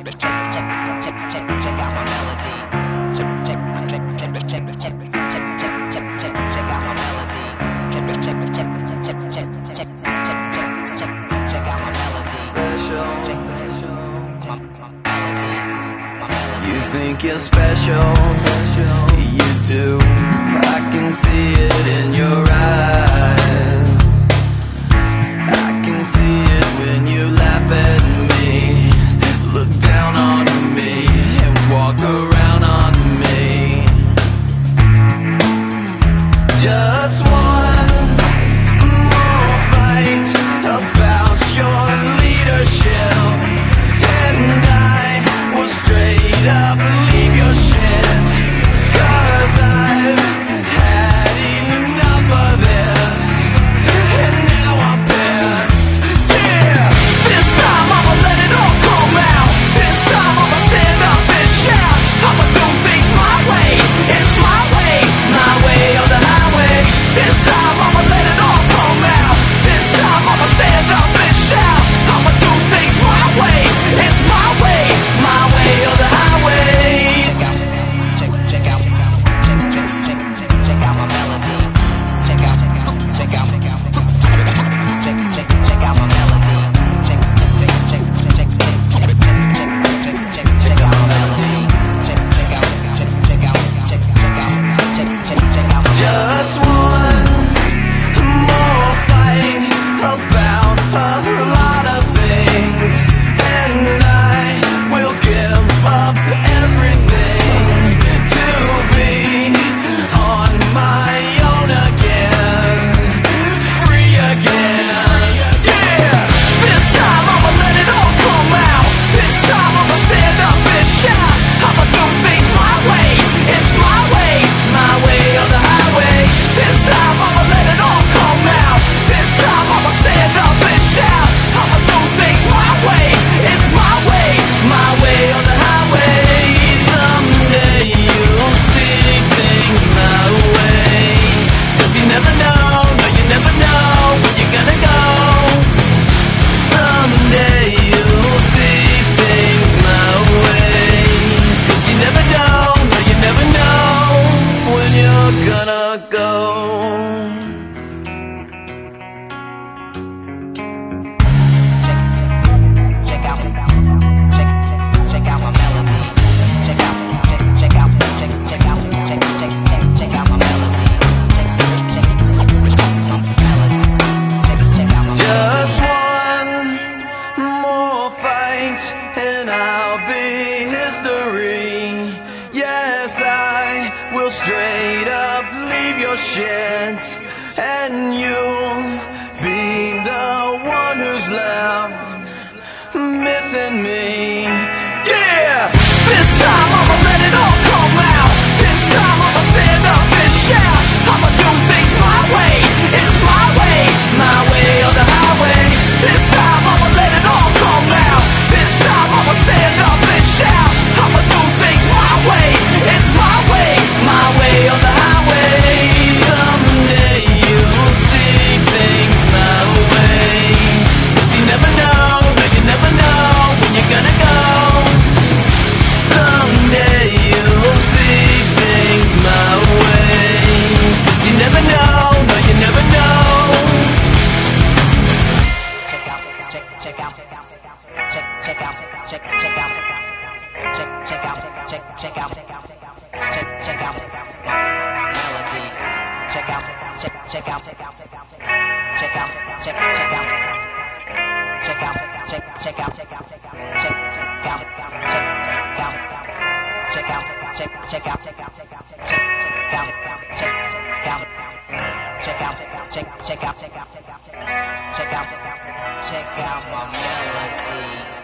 You think you're special, you do. I can see it in your eyes. I can see it when you laugh at me, look down on me, and walk around on me. Just one more fight about your leadership, and I will straight up leave your shit. 'Cause I've had enough of this, and now I'm pissed. Yeah, this time I'ma let it all come out. This time I'ma stand up and shout. I'ma do things my way. It's my way or the highway. This time I'ma let it all come out. This time I'ma stand up and shout. I'ma do things my way. It's my way or the highway. Check out my melody. Check out my melody. Check out my melody. Just one more fight about a lot of things, and I will give up everything to be on my own again, free again. Yeah, this time I'ma let it all come out. This time I'ma stand up and shout. I'ma do things my way. It's my way or the highway. This time I'ma let it all come out. This time I'ma stand up and shout. I'ma do things my way. It's my way or the highway. Someday you'll see things my way. 'Cause you never know, no you never know where you're gonna go. Someday you'll see things my way. 'Cause you never know, no you never know when you're gonna go. Check out my melody. Check out my melody. Check out my melody. Just one more fight and I'll be history. Yes, I will straight up leave your shit, and you'll be the one who's left missing me. Yeah, this time I'ma let it all come out. This time I'ma stand up and shout. I'ma do things my way. It's my way or the highway. This time I'ma let it all come out. This time I'ma stand up and shout. I'ma do things my way. It's my way or the highway. Someday you'll see things my way. 'Cause you never know, no you never know when you're gonna go. Someday you'll see things my way. 'Cause you never know, no you never know. Check out melody. Check out my melody.